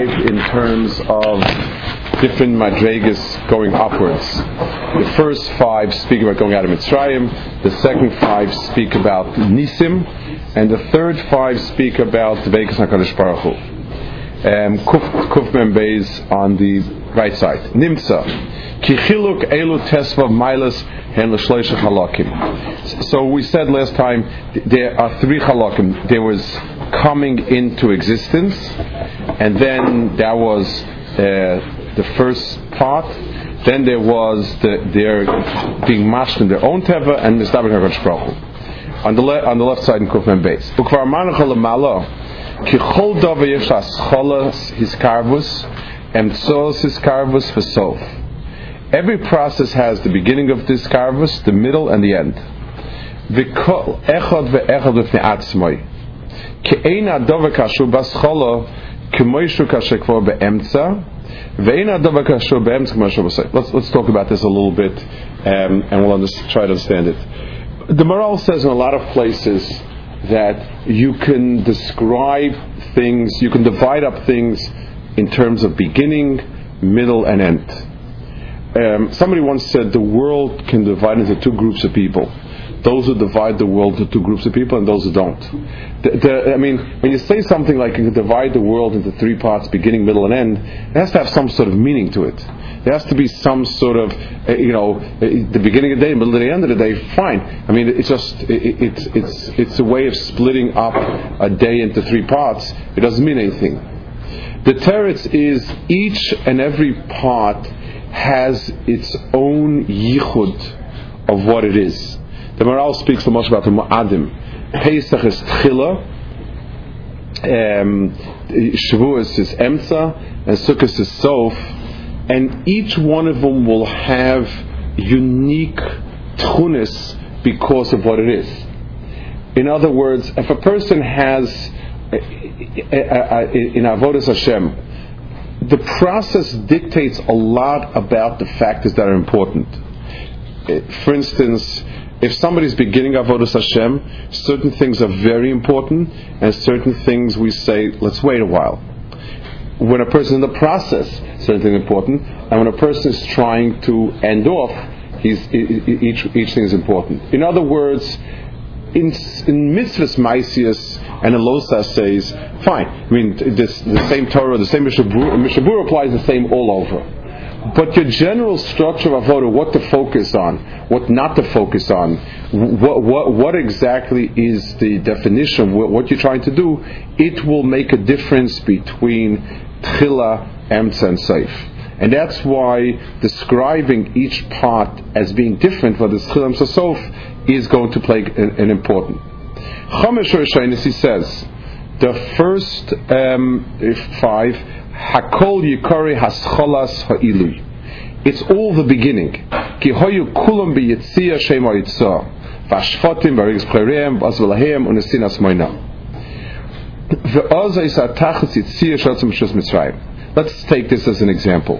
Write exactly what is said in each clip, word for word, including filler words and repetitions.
described in terms of different madregas going upwards. The first five speak about going out of Mitzrayim, the second five speak about Nisim, and the third five speak about Dveikus HaKadosh Baruch Hu. Um, Kuf, Kuf Mem Beis on the right side. Nimtza. Ki chiluk elu tesvav mailas hen l'shloisha halakim. So we said last time, there are three halakim. There was coming into existence, and then there was uh, the first part. Then there was the, their being mashed in their own teva and mistabel HaKadosh Baruch Hu. On the le- on the left side in Kuf Mem Beis. Ukvar manachol lemala ki chol davar yesh ascholas his karvus and tzos his karvus for sof. Every process has the beginning of this karvus, the middle, and the end. V'kol echad ve'echad v'fnei atzmoi ki ein hadavar kashu baschola k'moishu kashekvor be'emtza. Let's let's talk about this a little bit, um, and we'll under- try to understand it. The Maral says in a lot of places that you can describe things, you can divide up things in terms of beginning, middle, and end. Um, somebody once said the world can divide into two groups of people. Those who divide the world into two groups of people and those who don't. The, the, I mean, when you say something like you can divide the world into three parts, beginning, middle, and end, it has to have some sort of meaning to it. There has to be some sort of, uh, you know, uh, the beginning of the day, middle of the end of the day, fine. I mean, it's just, it, it's it's it's a way of splitting up a day into three parts. It doesn't mean anything. The teretz is each and every part has its own yichud of what it is. The Maral speaks so much about the Mu'adim. Pesach is Tchila, um, Shavuos is Emtza, and Sukkot is Sof, and each one of them will have unique tchunis because of what it is. In other words, if a person has, in Avodas Hashem, the process dictates a lot about the factors that are important. For instance, if somebody's beginning Avodas Hashem, certain things are very important, and certain things we say, let's wait a while. When a person is in the process, certain things are important, and when a person is trying to end off, he's, each each thing is important. In other words, in, in mitzvahs maisias and in losa says, fine. I mean, this, the same Torah, the same Mishabur applies the same all over. But your general structure of avodah, what to focus on, what not to focus on, what, what, what exactly is the definition, what, what you're trying to do, it will make a difference between tchila, emtza, and seif. And that's why describing each part as being different, whether it's tchila, emtza, sof, is going to play an, an important. Chomesh Rishaynis, he says, the first um, five, Hakol Yikari Hascholas Ha'ilui. It's all the beginning. Ki hoyu kulam biyitzia shema yitzah. Vashfotim varigis plerem vazvelahem unesinas moina. Ve'oza is atachas yitzia shotzim shus Mitzrayim. Let's take this as an example.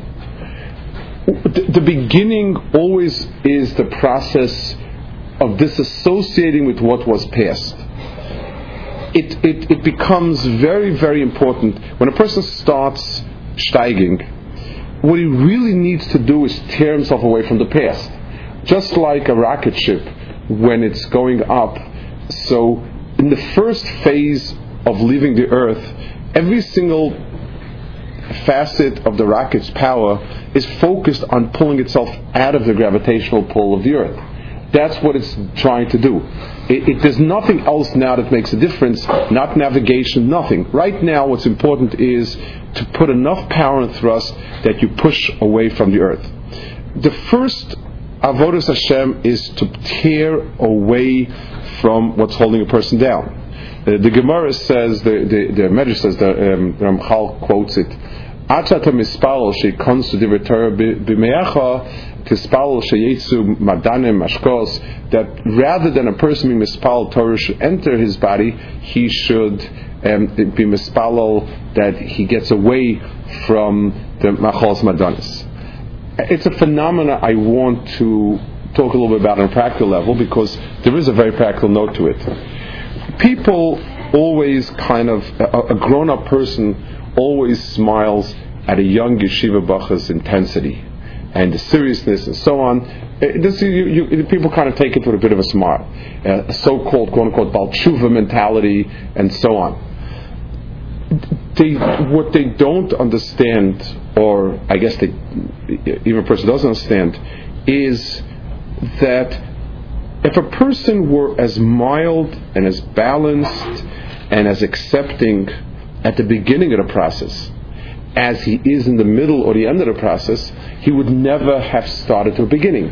The, the beginning always is the process of disassociating with what was past. It, it, it becomes very, very important. When a person starts steiging, what he really needs to do is tear himself away from the past. Just like a rocket ship, when it's going up. So, in the first phase of leaving the Earth, every single facet of the rocket's power is focused on pulling itself out of the gravitational pull of the Earth. That's what it's trying to do. It, it, there's nothing else now that makes a difference, not navigation, nothing. Right now what's important is to put enough power and thrust that you push away from the earth. The first Avodas Hashem is to tear away from what's holding a person down. Uh, the Gemara says, the, the, the Medrash says, the um, Ramchal quotes it, Achata mispal shekonsu divrei Torah b'meacha tispal sheyetzu madanim mashkos, that rather than a person being mispal Torah should enter his body, he should um, be mispal that he gets away from the machos madanis. It's a phenomena I want to talk a little bit about on a practical level, because there is a very practical note to it. People always kind of, a, a grown-up person always smiles at a young yeshiva bacha's intensity and the seriousness and so on. This, you, you, people kind of take it with a bit of a smile. Uh, a so-called, quote-unquote, Baal Tshuva mentality and so on. They, what they don't understand, or I guess they, even a person doesn't understand, is that if a person were as mild and as balanced and as accepting at the beginning of the process as he is in the middle or the end of the process, he would never have started to the beginning.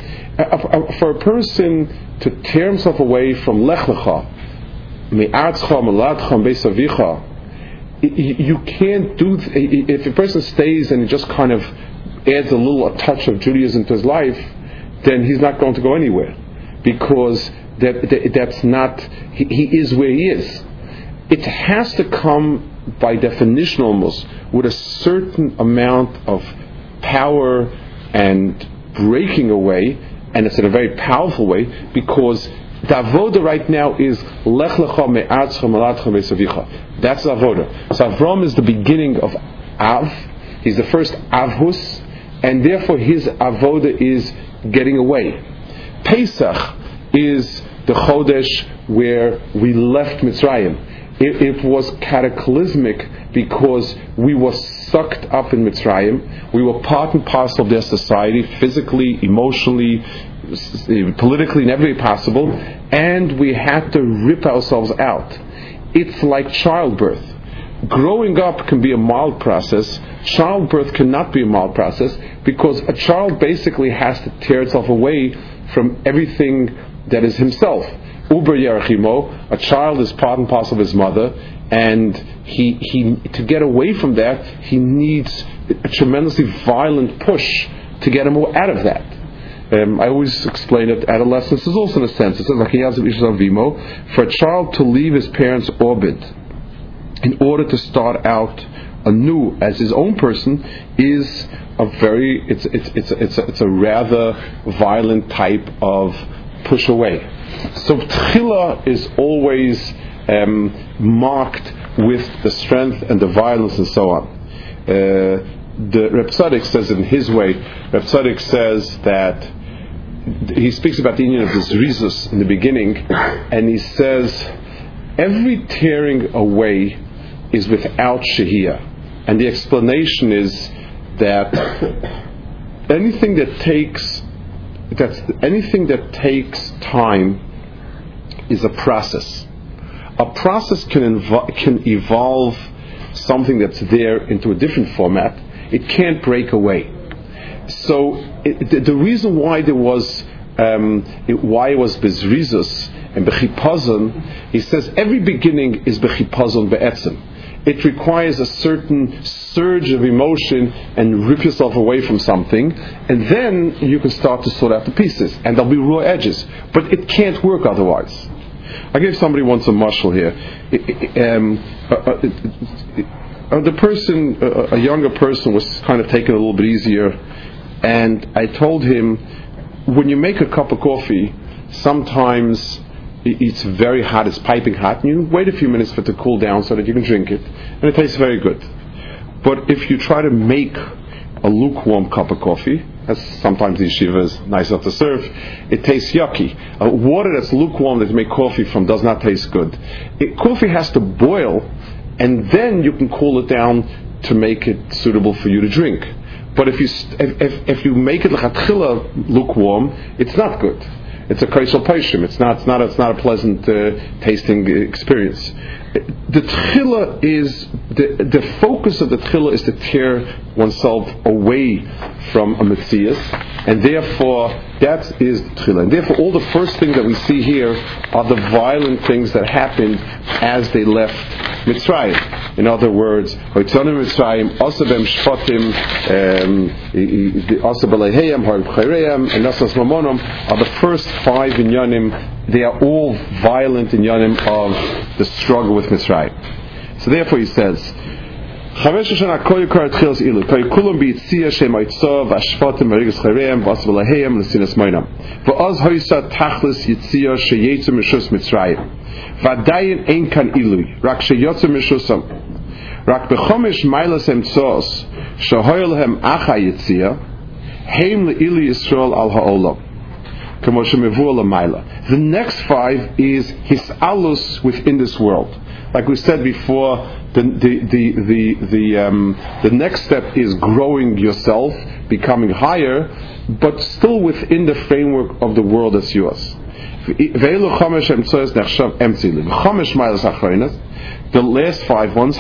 For a person to tear himself away from Lech Lecha, Me'atzcha, Meladcha, Beisavicha, you can't do, if a person stays and just kind of adds a little a touch of Judaism to his life, then he's not going to go anywhere, because that, that that's not, he, he is where he is. It has to come by definition almost with a certain amount of power and breaking away, and it's in a very powerful way, because the avoda right now is lech lecha me'atzcha meladcha me'savicha. That's the avoda. So Avram is the beginning of Av. He's the first Avhus, and therefore his avoda is getting away. Pesach is the chodesh where we left Mitzrayim. It, it was cataclysmic because we were sucked up in Mitzrayim. We were part and parcel of their society, physically, emotionally, politically, in every way possible, and we had to rip ourselves out. It's like childbirth. Growing up can be a mild process. Childbirth cannot be a mild process, because a child basically has to tear itself away from everything that is himself. Uber Yerachimo, a child is part and parcel of his mother, and he he to get away from that, he needs a tremendously violent push to get him out of that. Um, I always explain that adolescence is also in a sense, it says like for a child to leave his parents' orbit in order to start out anew as his own person is a very it's it's it's it's a, it's a rather violent type of push away. So Tchila is always um, marked with the strength and the violence and so on. Uh, the Reb Tzadok says in his way, Reb Tzadok says that he speaks about the union of the Zrizus in the beginning, and he says every tearing away is without Shehiyah, and the explanation is that anything that takes that's anything that takes time is a process. A process can invo- can evolve something that's there into a different format. It can't break away. So it, the, the reason why there was um, it, why it was bezrizus and bechipazon, he says every beginning is bechipazon be'etzem. It requires a certain surge of emotion and rip yourself away from something, and then you can start to sort out the pieces, and there'll be raw edges. But it can't work otherwise. I gave somebody once a mashal here. It, it, um, uh, uh, uh, the person, uh, a younger person, was kind of taking it a little bit easier, and I told him, when you make a cup of coffee, sometimes it's very hot, it's piping hot, and you wait a few minutes for it to cool down so that you can drink it, and it tastes very good. But if you try to make a lukewarm cup of coffee, as sometimes the yeshiva is nice enough to serve, it tastes yucky. Uh, water that's lukewarm that you make coffee from does not taste good. It, coffee has to boil, and then you can cool it down to make it suitable for you to drink. But if you if, if, if you make it l'chatchila lukewarm, it's not good. It's a kaisel paishim. It's not. It's not. It's not a pleasant uh, tasting experience. The tchila is the the focus of the tchila is to tear oneself away from a metzias, and therefore that is the tchila. And therefore, all the first things that we see here are the violent things that happened as they left Mitzrayim. In other words, Hoitzonim Mitzrayim, Osabem Shfatim, Osabeleheyam, Haribchayreim, and Nasas Mamonim are the first five inyanim. They are all violent inyanim of the struggle with Mitzrayim. So therefore he says, Chamesh Shana Kol Yikar Tchilas Ilu, Kol Kulam B'Yitzia Shem Aitzov, Ashfatim, Marigas Chayreim, Osabeleheyam, Lesinas Moinam. V'oz Hoysa Tachlis Yitzia Sheyetzu Mishus Mitzrayim. Vadayin ein kan ilui, rak sheyotze mishusam. Rak bechomish mailas emtsos, shahoyel hem acha yitzia, heim le'ili Yisrael al ha'olam. The next five is hisalus within this world. Like we said before, the the the the the, um, the next step is growing yourself, becoming higher, but still within the framework of the world that's yours. The last five ones,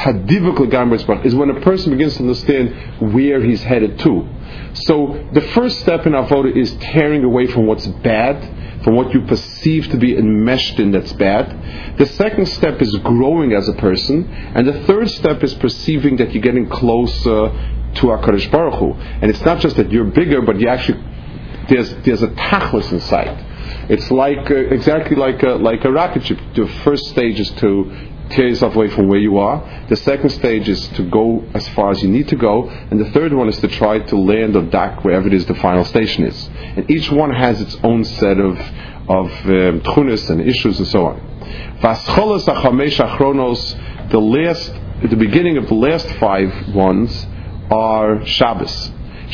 is when a person begins to understand where he's headed to. So the first step in avoda is tearing away from what's bad, from what you perceive to be enmeshed in that's bad. The second step is growing as a person, and the third step is perceiving that you're getting closer to HaKadosh Baruch Hu. And it's not just that you're bigger, but you actually there's there's a tachlis inside. It's like uh, exactly like a, like a rocket ship. The first stage is to tear yourself away from where you are. The second stage is to go as far as you need to go, and the third one is to try to land or dock wherever it is the final station is. And each one has its own set of of um, tchunis and issues and so on. Vascholos achamesh achronos, the last, the beginning of the last five ones are Shabbos.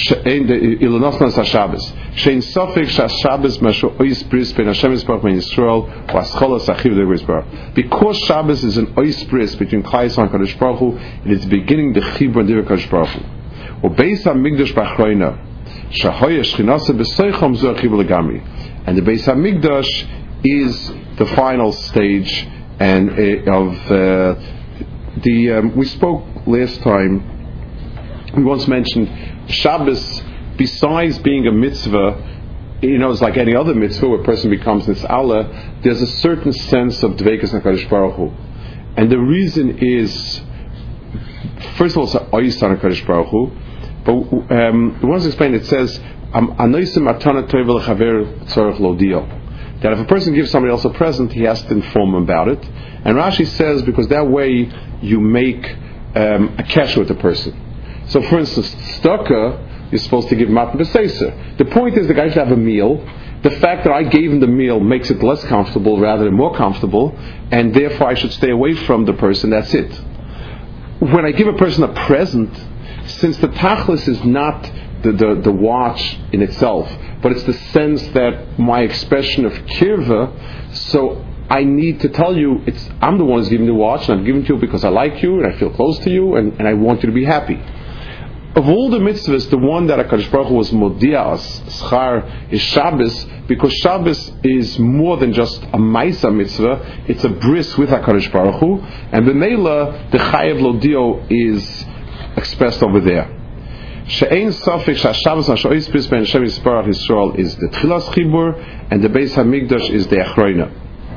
Ilunosnas HaShabbos. Shein sofik shaShabbos masho ois bris ben Hashem Yisparach ben Yisrael v'ascholos achiv le'Yisparach. Because Shabbos is an ois bris between Klal Yisrael and Kadosh Baruch Hu, it is beginning the chibur and divur Kadosh Baruch Hu. Ubeis HaMikdash b'achroina shahoya shchinasa b'soicham zu achiv le'gamri. And the Beis HaMikdash is the final stage and uh, of uh, the. Um, we spoke last time. We once mentioned Shabbos, besides being a mitzvah, you know, it's like any other mitzvah where a person becomes nitz'ala, there's a certain sense of dveikus HaKadosh Baruch Hu. And the reason is, first of all, it's an oyis on HaKadosh Baruch Hu, but um, once explained, it says, anoisim atana tov l'chaver tzorech lodio. That if a person gives somebody else a present, he has to inform him about it. And Rashi says, because that way you make um, a cash with the person. So, for instance, tzedakah, you're supposed to give matan b'seiser. The point is the guy should have a meal. The fact that I gave him the meal makes it less comfortable rather than more comfortable, and therefore I should stay away from the person. That's it. When I give a person a present, since the tachlis is not the, the, the watch in itself, but it's the sense that my expression of kirva, so I need to tell you, it's I'm the one who's giving the watch, and I'm giving it to you because I like you, and I feel close to you, and, and I want you to be happy. Of all the mitzvahs, the one that HaKadosh Baruch Hu was modias, schar, is Shabbos, because Shabbos is more than just a maisa mitzvah, it's a bris with HaKadosh Baruch Hu, and b'meila, the chayev lodio is expressed over there. She'ein safik sha'Shabbos ha'sho'is bris ben Hashem Yisparach Yisrael is the tchilas chibur, and the Beis HaMikdash is the achroina.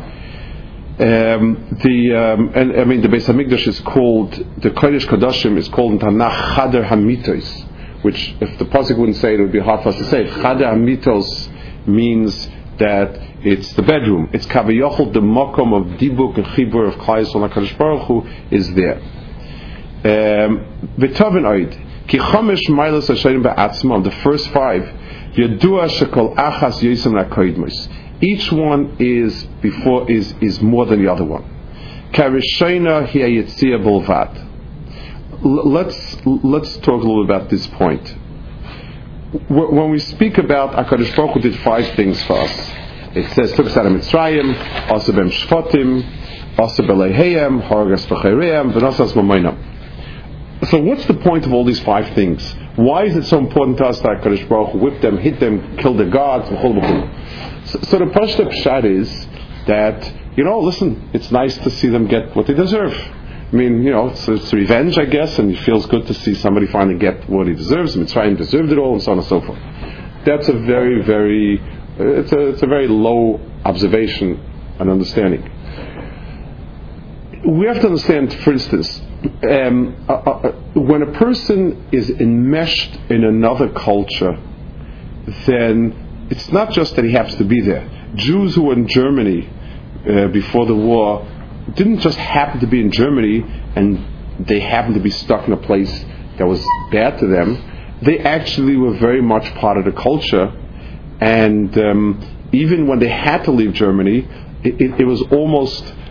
Um, the um, and I mean the Beis Hamikdash is called, the Kodesh Kodashim is called in Tanakh Chader Hamitos, which if the pasuk wouldn't say it, it would be hard for us to say it. Chader Hamitos means that it's the bedroom. It's Kavayochel, the Mokom of Dibuk and Chibur of Klal Yisrael and HaKadosh Baruch Hu is there. V'tovin oid ki chomesh mailas hashonim ba'atzma, of the first five, Yadua shekol achas yosem la'koidmos. Each one is before is, is more than the other one. Karishona hiyayitzia bolvad. Let's let's talk a little about this point. When we speak about HaKadosh Baruch Hu did five things for us. It says took us out of Mitzrayim, also b'em shfotim, also b'leiheim, haragas b'cheireim, v'nosas mamoinam. So what's the point of all these five things? Why is it so important to us that HaKadosh Baruch Hu whip them, hit them, kill the gods, v'chol. So, so the Pashta Pshat is that, you know, listen, it's nice to see them get what they deserve. I mean, you know, it's, it's revenge, I guess, and it feels good to see somebody finally get what he deserves. Mitzrayim deserved it all, and so on and so forth. That's a very, very, it's a, it's a very low observation and understanding. We have to understand, for instance, um, uh, uh, when a person is enmeshed in another culture, then it's not just that he happens to be there. Jews who were in Germany uh, before the war didn't just happen to be in Germany and they happened to be stuck in a place that was bad to them. They actually were very much part of the culture, and um, even when they had to leave Germany, it, it, it was almost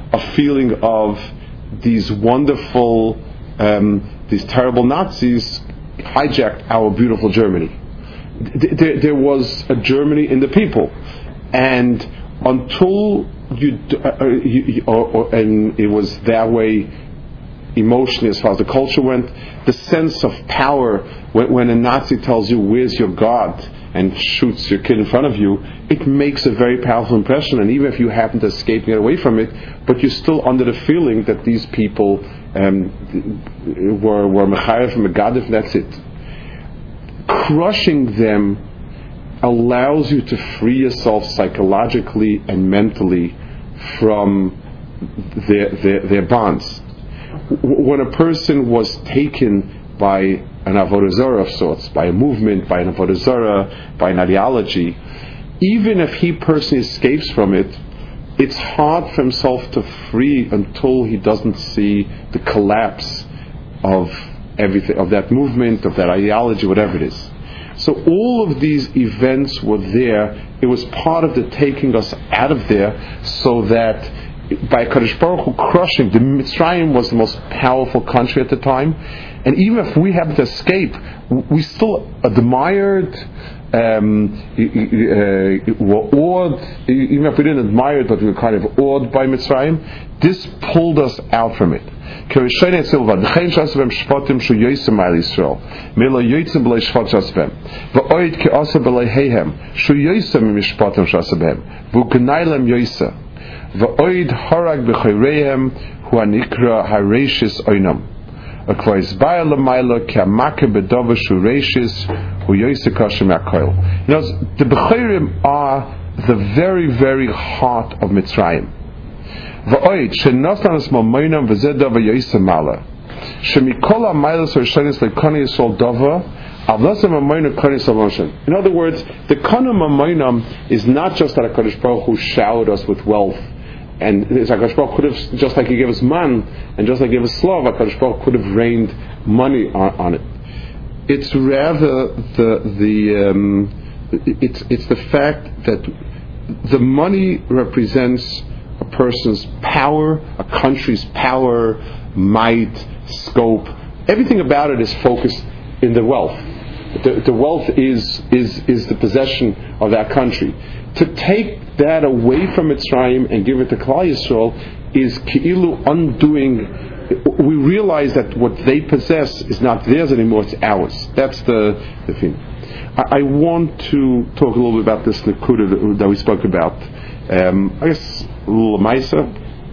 a feeling of these wonderful, um, these terrible Nazis hijacked our beautiful Germany. There, there was a Germany in the people, and until you, uh, you, you or, or, and it was that way emotionally as far as the culture went, the sense of power when, when a Nazi tells you where's your God and shoots your kid in front of you, it makes a very powerful impression. And even if you happen to escape and get away from it, but you're still under the feeling that these people um, were were mechayev from a God, if that's it. Crushing them allows you to free yourself psychologically and mentally from their their, their bonds. When a person was taken by an avodah zarah of sorts, by a movement, by an avodah zarah, by an ideology, even if he personally escapes from it, it's hard for himself to free until he doesn't see the collapse of everything, of that movement, of that ideology, whatever it is. So all of these events were there. It was part of the taking us out of there, so that by Kadosh Baruch Hu crushing, the Mitzrayim was the most powerful country at the time, and even if we happened to escape, we still admired, um, uh, were awed, even if we didn't admire it, but we were kind of awed by Mitzrayim. This pulled us out from it. V'oid harag b'chayreihem hu anikra hareshis oinam. Akvayis baya l'mayla ki amake b'dova shu reshis hu yoyse kashim akoil. You know, the b'chayrim are the very, very heart of Mitzrayim. V'oid shenoslan es momoinam v'zeh dova yoyse mala. Shemikol ha'maylas harishonis le'koni yisol dova. In other words, the Kana Mamoinam is not just that HaKadosh Baruch Hu showered us with wealth, and HaKadosh Baruch Hu could have, just like He gave us man, and just like He gave us slav, HaKadosh Baruch Hu could have rained money on, on it. It's rather the the um, it's it's the fact that the money represents a person's power, a country's power, might, scope. Everything about it is focused in the wealth. The, the wealth is, is is the possession of that country. To take that away from Mitzrayim and give it to Klal Yisrael is ki'ilu undoing. We realize that what they possess is not theirs anymore; it's ours. That's the the thing. I, I want to talk a little bit about this nekuda that we spoke about. Um, I guess a little Maisa.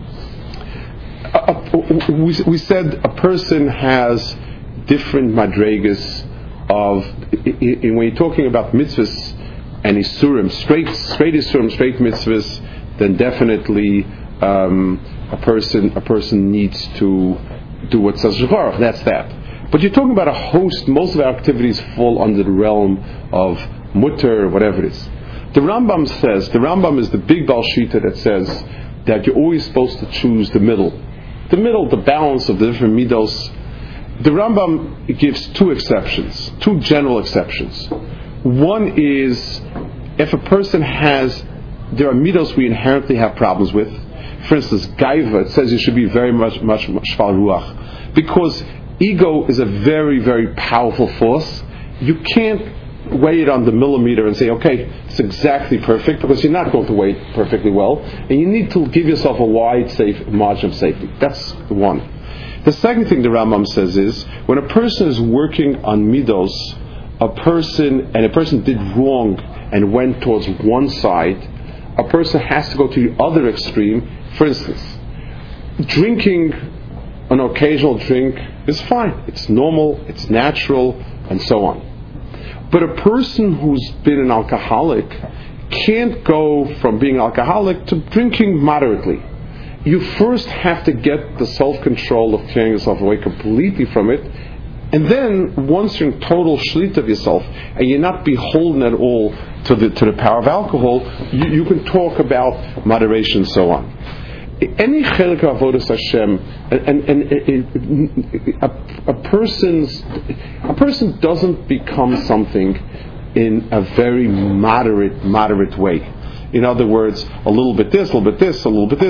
We, we said a person has different madregas of, when you're talking about mitzvahs and isurim, straight straight isurim, straight mitzvahs, then definitely um, a person a person needs to do what says Shulchan. That's that. But you're talking about a host. Most of our activities fall under the realm of mutter, whatever it is. The Rambam says, the Rambam is the big Baal Shita that says that you're always supposed to choose the middle, the middle, the balance of the different midos. The Rambam gives two exceptions, two general exceptions. One is if a person has, there are midos we inherently have problems with. For instance, gaiva, it says you should be very much, much, much shval ruach, because ego is a very, very powerful force. You can't weigh it on the millimeter and say, okay, it's exactly perfect, because you're not going to weigh it perfectly well, and you need to give yourself a wide, safe margin of safety. That's one. The second thing the Rambam says is, when a person is working on midos, a person, and a person did wrong and went towards one side, a person has to go to the other extreme. For instance, drinking an occasional drink is fine. It's normal, it's natural, and so on. But a person who's been an alcoholic can't go from being alcoholic to drinking moderately. You first have to get the self-control of tearing yourself away completely from it, and then once you're in total shlita of yourself and you're not beholden at all to the to the power of alcohol, you, you can talk about moderation and so on. Any chelik of avodas Hashem, and, and, and a, a person's a person doesn't become something in a very moderate moderate way. In other words, a little bit this, a little bit this, a little bit this.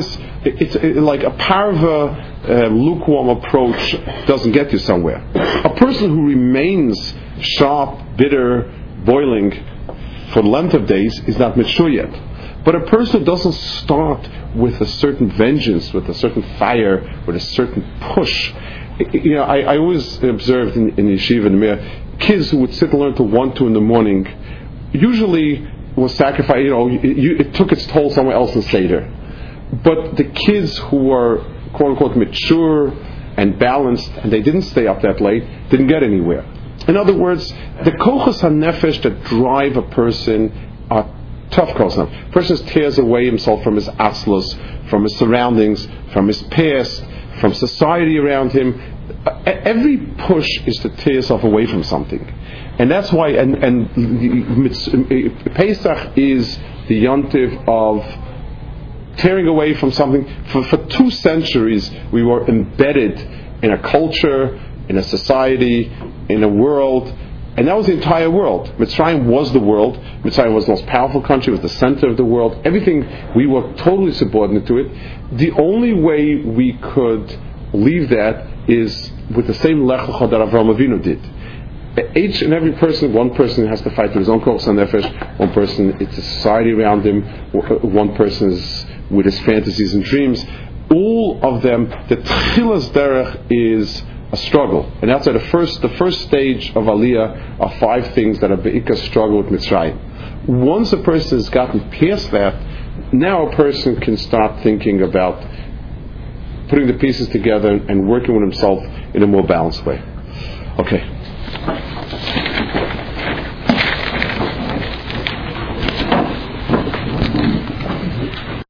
it, it's it, like a parva, uh, lukewarm approach doesn't get you somewhere. A person who remains sharp, bitter, boiling for the length of days is not mature yet. But a person who doesn't start with a certain vengeance, with a certain fire, with a certain push. You know, I, I always observed in, in yeshiva in the Mir, kids who would sit and learn till one, two in the morning, usually was sacrificed. You know, you, it took its toll somewhere else in Seder. But the kids who were quote unquote mature and balanced, and they didn't stay up that late, didn't get anywhere. In other words, the kochos hanefesh that drive a person are tough kochos. A person tears away himself from his atzlos, from his surroundings, from his past, from society around him. Every push is to tear yourself away from something, and that's why. And, and Pesach is the yontiv of tearing away from something. For, for two centuries, we were embedded in a culture, in a society, in a world, and that was the entire world. Mitzrayim was the world. Mitzrayim was the most powerful country. It was the center of the world. Everything, we were totally subordinate to it. The only way we could leave that is with the same lech lecha that Avraham Avinu did. Each and every person, one person has to fight with his own kochos hanefesh. One person, it's a society around him. One person is with his fantasies and dreams. All of them, the tchilas derech is a struggle, and that's at the first the first stage of Aliyah are five things that are be'ikah struggle with Mitzrayim. Once a person has gotten past that, now a person can start thinking about putting the pieces together and working with himself in a more balanced way. Okay.